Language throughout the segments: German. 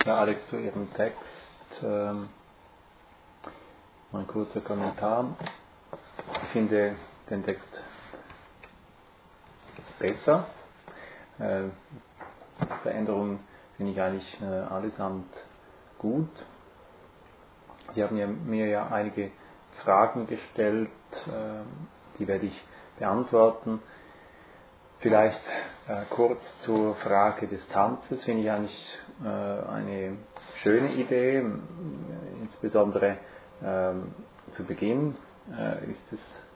Ja, Alex, zu Ihrem Text ein kurzer Kommentar. Ich finde den Text besser. Veränderungen finde ich eigentlich allesamt gut. Sie haben mir ja einige Fragen gestellt, die werde ich beantworten. Vielleicht kurz zur Frage des Tanzes, finde ich eigentlich eine schöne Idee. Insbesondere zu Beginn ist es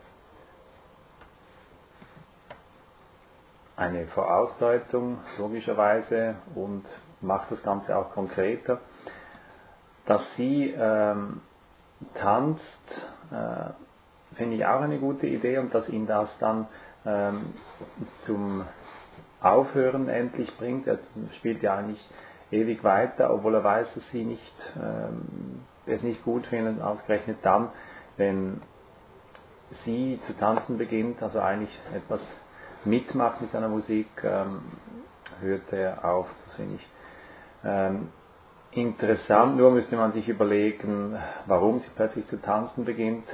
eine Vorausdeutung, logischerweise, und macht das Ganze auch konkreter. Dass sie tanzt, finde ich auch eine gute Idee, und dass ihn das dann zum Aufhören endlich bringt. Er spielt ja eigentlich ewig weiter, obwohl er weiß, dass sie es nicht gut finden, ausgerechnet dann, wenn sie zu tanzen beginnt, also eigentlich etwas mitmacht mit seiner Musik, hört er auf. Das finde ich interessant. Nur müsste man sich überlegen, warum sie plötzlich zu tanzen beginnt.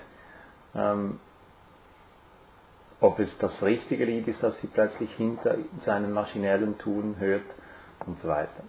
Ob es das richtige Lied ist, das sie plötzlich hinter seinem maschinellen Tun hört und so weiter.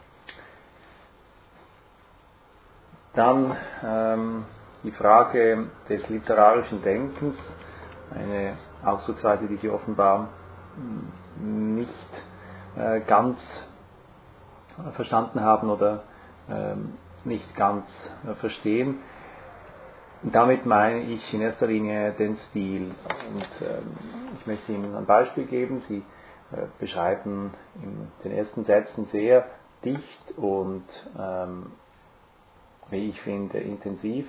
Dann die Frage des literarischen Denkens, eine Ausdrucksweise, die Sie offenbar nicht ganz verstanden haben oder nicht ganz verstehen. Damit meine ich in erster Linie den Stil, und ich möchte Ihnen ein Beispiel geben. Sie beschreiben in den ersten Sätzen sehr dicht und, wie ich finde, intensiv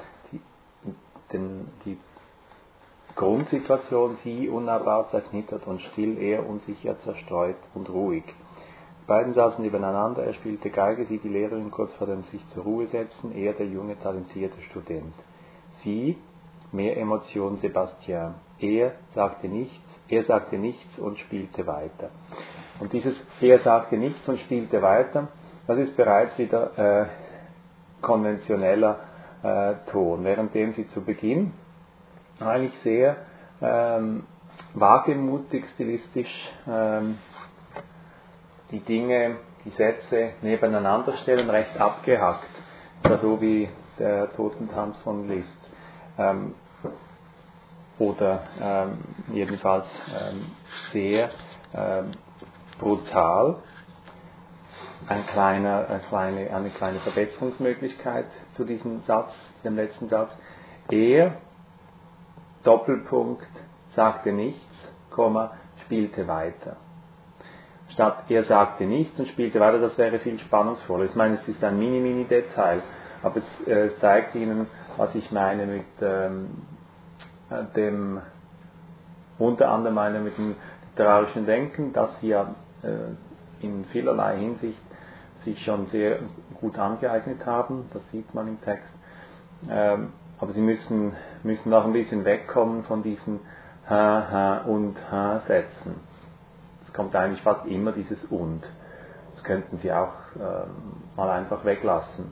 die Grundsituation: sie unerbaut, zerknittert und still, er unsicher, zerstreut und ruhig. Die beiden saßen nebeneinander, er spielte Geige, sie die Lehrerin kurz vor dem sich zur Ruhe setzen, er der junge, talentierte Student. Sie, mehr Emotion, Sebastian. Er sagte nichts und spielte weiter. Und dieses er sagte nichts und spielte weiter, das ist bereits wieder konventioneller Ton, währenddem sie zu Beginn eigentlich sehr wagemutig stilistisch die Dinge, die Sätze nebeneinander stellen, recht abgehackt, so wie der Totentanz von Liszt. Oder jedenfalls sehr brutal. Eine kleine Verbesserungsmöglichkeit zu diesem Satz, dem letzten Satz. Er, Doppelpunkt, sagte nichts, spielte weiter. Statt er sagte nichts und spielte weiter, das wäre viel spannungsvoller. Ich meine, es ist ein Mini-Detail, aber es zeigt Ihnen, was ich meine mit unter anderem mit dem literarischen Denken, das Sie ja in vielerlei Hinsicht sich schon sehr gut angeeignet haben. Das sieht man im Text. Aber Sie müssen noch ein bisschen wegkommen von diesen und Sätzen. Es kommt eigentlich fast immer dieses und. Das könnten Sie auch mal einfach weglassen.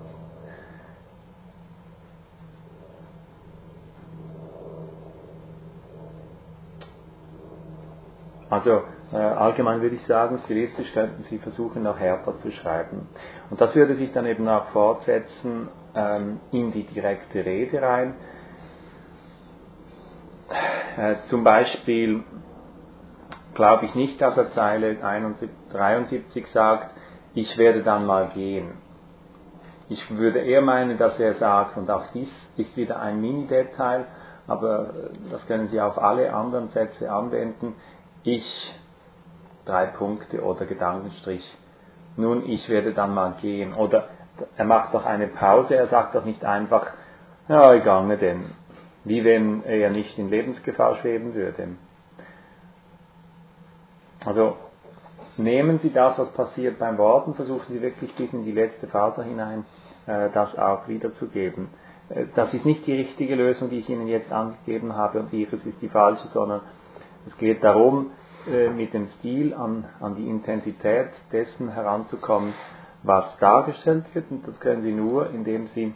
Also allgemein würde ich sagen, stilistisch könnten Sie versuchen, noch härter zu schreiben. Und das würde sich dann eben auch fortsetzen in die direkte Rede rein. Zum Beispiel glaube ich nicht, dass er Zeile 73 sagt, ich werde dann mal gehen. Ich würde eher meinen, dass er sagt, und auch dies ist wieder ein Mini-Detail, aber das können Sie auf alle anderen Sätze anwenden. Ich, 3 Punkte oder Gedankenstrich. Nun, ich werde dann mal gehen. Oder er macht doch eine Pause, er sagt doch nicht einfach, ja, ich gange denn. Wie wenn er nicht in Lebensgefahr schweben würde. Also nehmen Sie das, was passiert beim Worten, versuchen Sie wirklich bis in die letzte Phase hinein das auch wiederzugeben. Das ist nicht die richtige Lösung, die ich Ihnen jetzt angegeben habe, und Ihres ist die falsche, sondern es geht darum, mit dem Stil an die Intensität dessen heranzukommen, was dargestellt wird, und das können Sie nur, indem Sie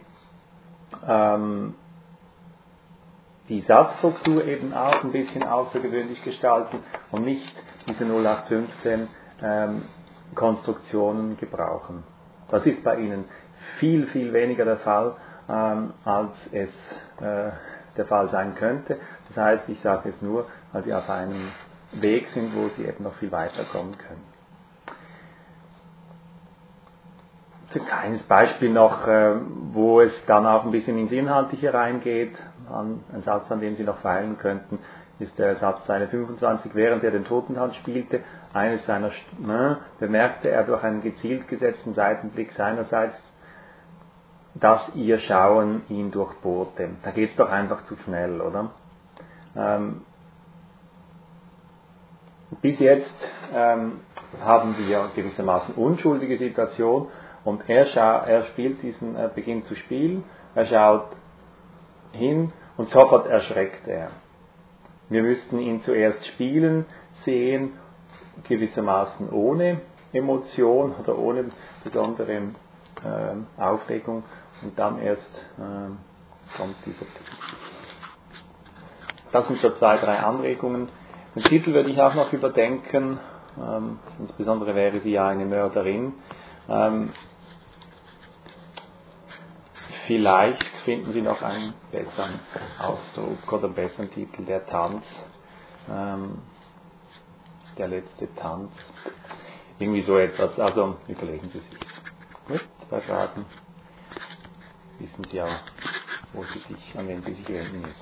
die Satzstruktur eben auch ein bisschen außergewöhnlich gestalten und nicht diese 0815 Konstruktionen gebrauchen. Das ist bei Ihnen viel, viel weniger der Fall, als es der Fall sein könnte. Das heißt, ich sage es nur, weil Sie auf einem Weg sind, wo Sie eben noch viel weiterkommen können. Ein kleines Beispiel noch, wo es dann auch ein bisschen ins Inhaltliche reingeht. Ein Satz, an dem Sie noch feilen könnten, ist der Satzzeile 25. Während er den Totentanz spielte, eines seiner bemerkte er durch einen gezielt gesetzten Seitenblick seinerseits, dass ihr Schauen ihn durchbohrte. Da geht es doch einfach zu schnell, oder? Bis jetzt haben wir gewissermaßen unschuldige Situation, und er spielt beginnt zu spielen, er schaut hin und sofort erschreckt er. Wir müssten ihn zuerst spielen sehen, gewissermaßen ohne Emotion oder ohne besondere Aufregung, und dann erst kommt dieser Titel. Das sind so 2, 3 Anregungen. Den Titel würde ich auch noch überdenken, insbesondere wäre sie ja eine Mörderin. Vielleicht finden Sie noch einen besseren Ausdruck oder einen besseren Titel, der Tanz, der letzte Tanz, irgendwie so etwas, also überlegen Sie sich. Gut, bei Fragen wissen Sie auch, an wen Sie sich wenden müssen.